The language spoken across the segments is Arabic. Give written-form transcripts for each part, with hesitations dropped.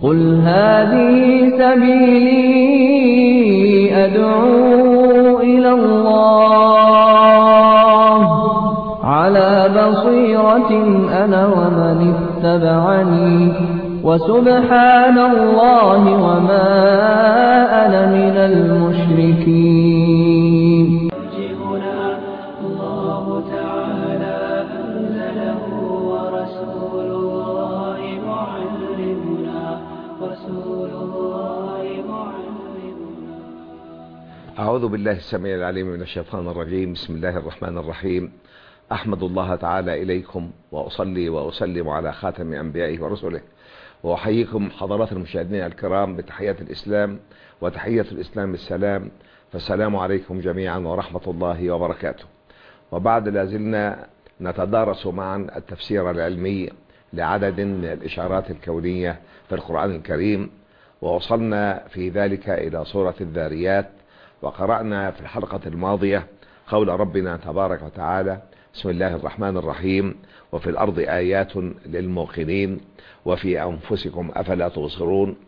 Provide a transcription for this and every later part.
قل هذه سبيلي أدعو إلى الله على بصيرة أنا ومن اتبعني وسبحان الله وما أنا من المشركين. الله تعالى أنزله ورسول الله معلمنا أعوذ بالله السميع العليم من الشيطان الرجيم. بسم الله الرحمن الرحيم. أحمد الله تعالى إليكم وأصلي وأسلم على خاتم أنبيائه ورسله، وأحييكم حضرات المشاهدين الكرام بتحيات الإسلام، وتحية الإسلام السلام، فالسلام عليكم جميعا ورحمة الله وبركاته. وبعد لازلنا نتدارس معا التفسير العلمي لعدد من الإشارات الكونية في القرآن الكريم، ووصلنا في ذلك إلى سورة الذاريات، وقرأنا في الحلقة الماضية قول ربنا تبارك وتعالى: بسم الله الرحمن الرحيم، وفي الأرض آيات للموقنين وفي أنفسكم أفلا تبصرون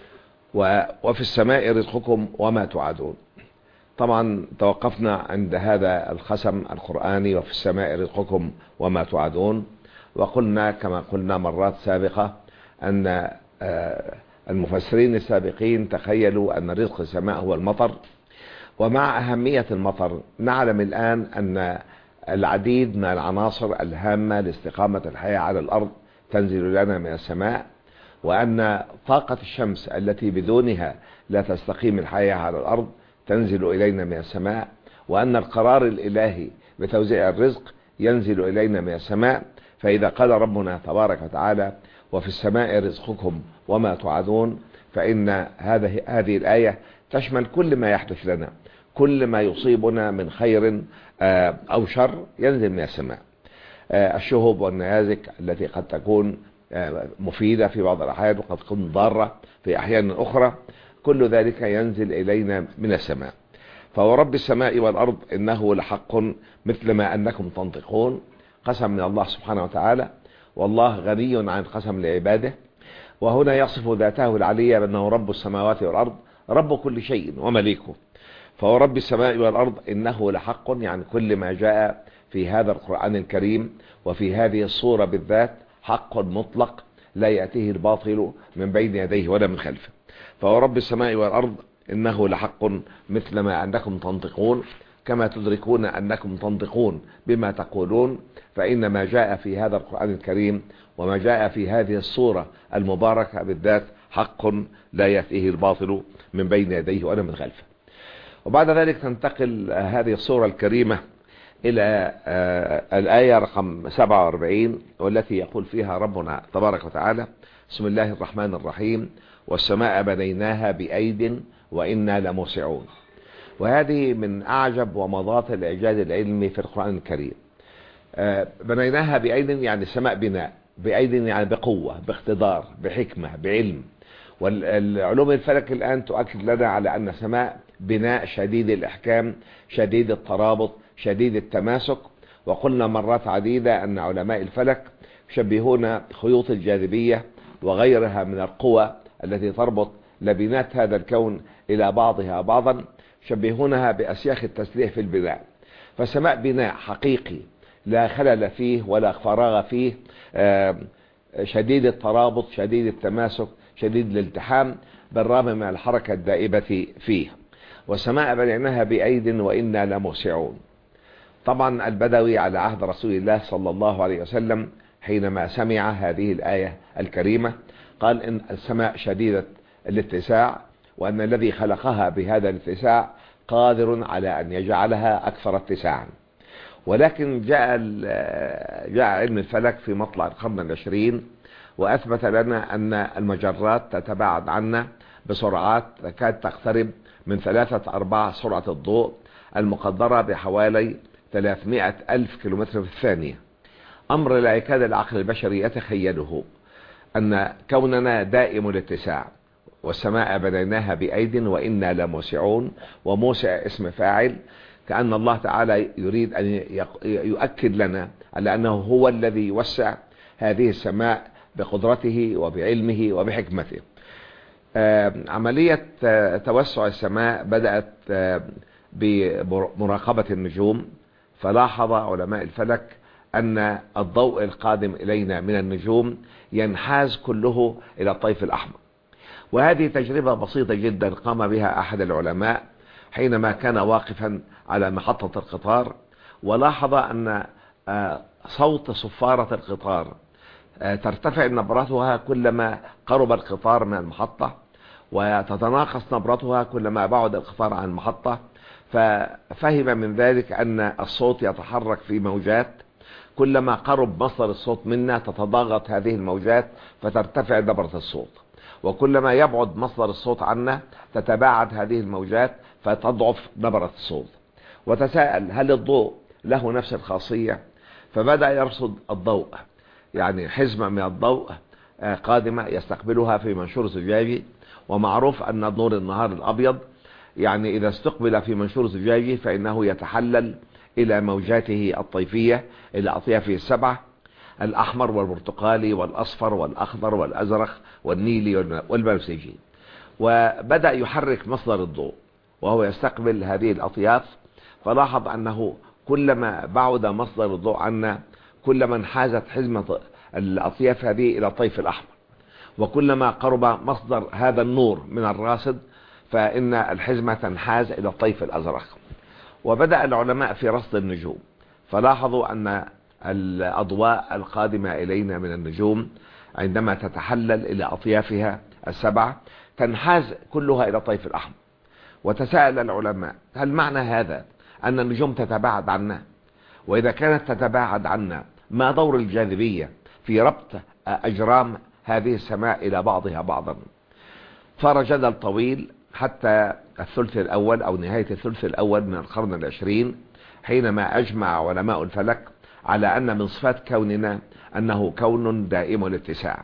وفي السماء رزقكم وما توعدون. طبعا توقفنا عند هذا القسم القرآني وفي السماء رزقكم وما توعدون، وقلنا كما قلنا مرات سابقة أن المفسرين السابقين تخيلوا أن رزق السماء هو المطر، ومع أهمية المطر نعلم الآن أن العديد من العناصر الهامة لاستقامة الحياة على الأرض تنزل لنا من السماء، وأن طاقة الشمس التي بدونها لا تستقيم الحياة على الأرض تنزل إلينا من السماء، وأن القرار الإلهي بتوزيع الرزق ينزل إلينا من السماء. فإذا قال ربنا تبارك وتعالى: وفي السماء رزقكم وما توعدون، فإن هذه الآية تشمل كل ما يحدث لنا، كل ما يصيبنا من خير أو شر ينزل من السماء. الشهب والنيازك التي قد تكون مفيدة في بعض الأحيان وقد تكون ضارة في أحيان أخرى، كل ذلك ينزل إلينا من السماء. فورب السماء والأرض إنه لحق مثل ما أنكم تنطقون، قسم من الله سبحانه وتعالى، والله غني عن قسم لعباده. وهنا يصف ذاته العلية بأنه رب السماوات والأرض، رب كل شيء ومليكه. فهو رب السماء والأرض إنه لحق، يعني كل ما جاء في هذا القرآن الكريم وفي هذه الصورة بالذات حق مطلق لا يأتيه الباطل من بين يديه ولا من خلفه. فهو رب السماء والأرض إنه لحق مثل ما أنكم تنطقون، كما تدركون أنكم تنطقون بما تقولون، فإن ما جاء في هذا القرآن الكريم وما جاء في هذه الصورة المباركة بالذات حق لا يأتيه الباطل من بين يديه ولا من خلفه. وبعد ذلك تنتقل هذه الصورة الكريمة إلى الآية رقم 47، والتي يقول فيها ربنا تبارك وتعالى: بسم الله الرحمن الرحيم، والسماء بنيناها بأيد وإنا لموسعون. وهذه من أعجب ومضات الإعجاز العلمي في القرآن الكريم. بنيناها بأيد يعني السماء بناء، بأيد يعني بقوة، باقتدار، بحكمة، بعلم. والعلوم الفلك الآن تؤكد لنا على أن السماء بناء شديد الإحكام، شديد الترابط، شديد التماسك. وقلنا مرات عديدة أن علماء الفلك يشبهون خيوط الجاذبية وغيرها من القوى التي تربط لبنات هذا الكون إلى بعضها بعضا، يشبهونها بأسياخ التسليح في البناء. فالسماء بناء حقيقي لا خلل فيه ولا فراغ فيه، شديد الترابط، شديد التماسك، شديد الالتحام، بالرغم من الحركة الدائبة فيه. والسماء بنيناها بأيد وإنا لموسعون. طبعا البدوي على عهد رسول الله صلى الله عليه وسلم حينما سمع هذه الآية الكريمة قال إن السماء شديدة الاتساع، وأن الذي خلقها بهذا الاتساع قادر على أن يجعلها أكثر اتساعا. ولكن جاء علم الفلك في مطلع القرن العشرين وأثبت لنا أن المجرات تتباعد عنا بسرعات تكاد تقترب من 3/4 سرعة الضوء، المقدرة بحوالي 300 ألف كيلومتر في الثانية. أمر لا يكاد العقل البشري يتخيله، أن كوننا دائم الاتساع. والسماء بنيناها بأيد وإنا لموسعون، وموسع اسم فاعل، كأن الله تعالى يريد أن يؤكد لنا على أنه هو الذي يوسع هذه السماء بقدرته وبعلمه وبحكمته. عملية توسع السماء بدأت بمراقبة النجوم، فلاحظ علماء الفلك أن الضوء القادم إلينا من النجوم ينحاز كله إلى الطيف الأحمر. وهذه تجربة بسيطة جدا قام بها أحد العلماء حينما كان واقفا على محطة القطار، ولاحظ أن صوت صفارة القطار ترتفع نبرتها كلما قرب القطار من المحطة، وتتناقص نبرتها كلما بعد القطار عن المحطة. ففهم من ذلك أن الصوت يتحرك في موجات، كلما قرب مصدر الصوت منا تتضاغط هذه الموجات فترتفع نبرة الصوت، وكلما يبعد مصدر الصوت عنا تتباعد هذه الموجات فتضعف نبرة الصوت. وتساءل هل الضوء له نفس الخاصية؟ فبدأ يرصد الضوء، يعني حزمة من الضوء قادمة يستقبلها في منشور زجاجي، ومعروف أن نور النهار الأبيض يعني إذا استقبل في منشور زجاجي فإنه يتحلل إلى موجاته الطيفية إلى أطيافه السبعة: الأحمر والبرتقالي والأصفر والأخضر والأزرق والنيلي والبنفسجي. وبدأ يحرك مصدر الضوء وهو يستقبل هذه الأطياف، فلاحظ أنه كلما بعد مصدر الضوء عنا كلما انحازت حزمة الأطياف هذه إلى الطيف الأحمر، وكلما قرب مصدر هذا النور من الراصد فإن الحزمة تنحاز إلى الطيف الأزرق. وبدأ العلماء في رصد النجوم، فلاحظوا أن الأضواء القادمة إلينا من النجوم عندما تتحلل إلى أطيافها السبعة تنحاز كلها إلى الطيف الأحمر. وتساءل العلماء هل معنى هذا أن النجوم تتباعد عنا؟ وإذا كانت تتباعد عنا ما دور الجاذبية في ربط أجرام هذه السماء إلى بعضها بعضا؟ صار جدل طويل حتى الثلث الأول أو نهاية الثلث الأول من القرن العشرين، حينما أجمع علماء الفلك على أن من صفات كوننا أنه كون دائم الاتساع،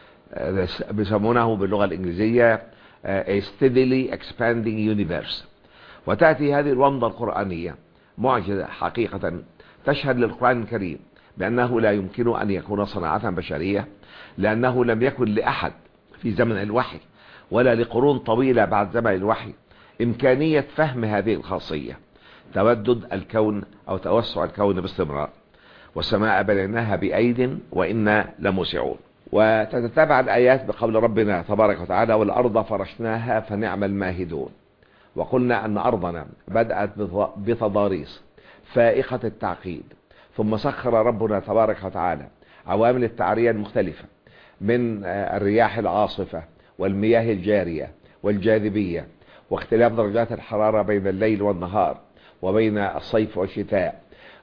بيسمونه باللغة الإنجليزية a steadily expanding universe. وتأتي هذه الومضة القرآنية معجزة حقيقة تشهد للقرآن الكريم بأنه لا يمكن أن يكون صناعة بشرية، لأنه لم يكن لأحد في زمن الوحي ولا لقرون طويلة بعد زمن الوحي إمكانية فهم هذه الخاصية، تودد الكون أو توسع الكون باستمرار. والسماء بنيناها بأيد وإنا لموسعون. وتتتابع الآيات بقول ربنا تبارك وتعالى: والأرض فرشناها فنعم الماهدون. وقلنا أن أرضنا بدأت بتضاريس فائقة التعقيد، ثم سخر ربنا تبارك وتعالى عوامل التعرية المختلفة من الرياح العاصفة والمياه الجارية والجاذبية واختلاف درجات الحرارة بين الليل والنهار وبين الصيف والشتاء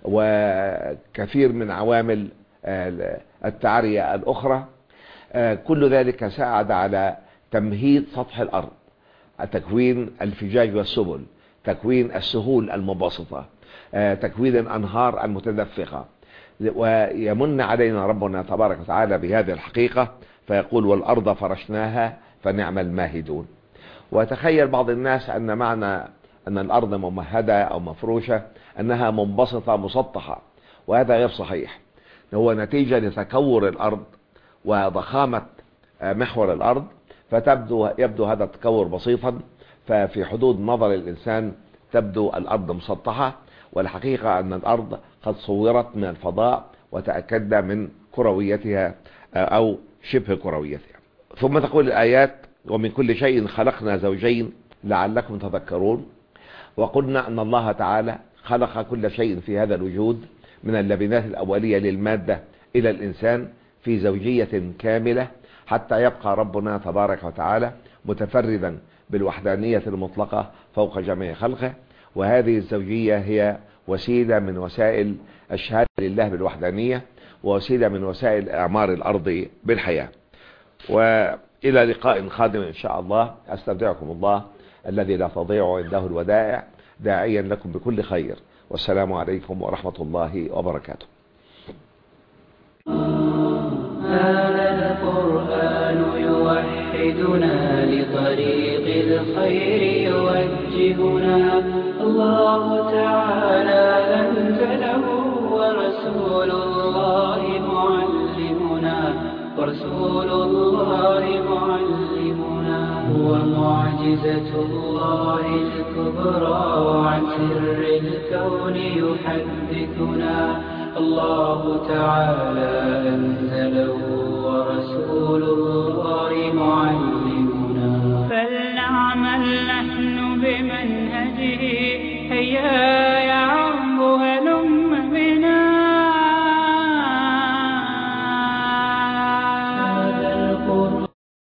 وكثير من عوامل التعرية الأخرى. كل ذلك ساعد على تمهيد سطح الأرض، تكوين الفجاج والسبل، تكوين السهول المبسطة، تكوين الأنهار المتدفقة. ويمن علينا ربنا تبارك وتعالى بهذه الحقيقة فيقول: والأرض فرشناها فنعم الماهدون. وتخيل بعض الناس أن معنى أن الأرض ممهدة أو مفروشة أنها منبسطة مسطحة، وهذا غير صحيح. هو نتيجة لتكور الأرض وضخامة محور الأرض، يبدو هذا التكور بسيطا، ففي حدود نظر الإنسان تبدو الأرض مسطحة، والحقيقة أن الأرض قد صورت من الفضاء وتأكدنا من كرويتها أو شبه كرويتها. ثم تقول الآيات: ومن كل شيء خلقنا زوجين لعلكم تذكرون. وقلنا أن الله تعالى خلق كل شيء في هذا الوجود من اللبنات الأولية للمادة إلى الإنسان في زوجية كاملة، حتى يبقى ربنا تبارك وتعالى متفردا بالوحدانية المطلقة فوق جميع خلقه. وهذه الزوجية هي وسيلة من وسائل الشهادة لله بالوحدانية، ووسيلة من وسائل إعمار الأرض بالحياة. وإلى لقاء قادم إن شاء الله. أستودعكم الله الذي لا تضيع عنده الودائع، داعيا لكم بكل خير، والسلام عليكم ورحمة الله وبركاته. هذا القرآن يوحدنا لطريق الخير يوجهنا. الله تعالى أنزله ورسول الله معلمنا، ورسول معجزة الله الكبرى وعن سر الكون يحدثنا الله تعالى أنزله ورسول الله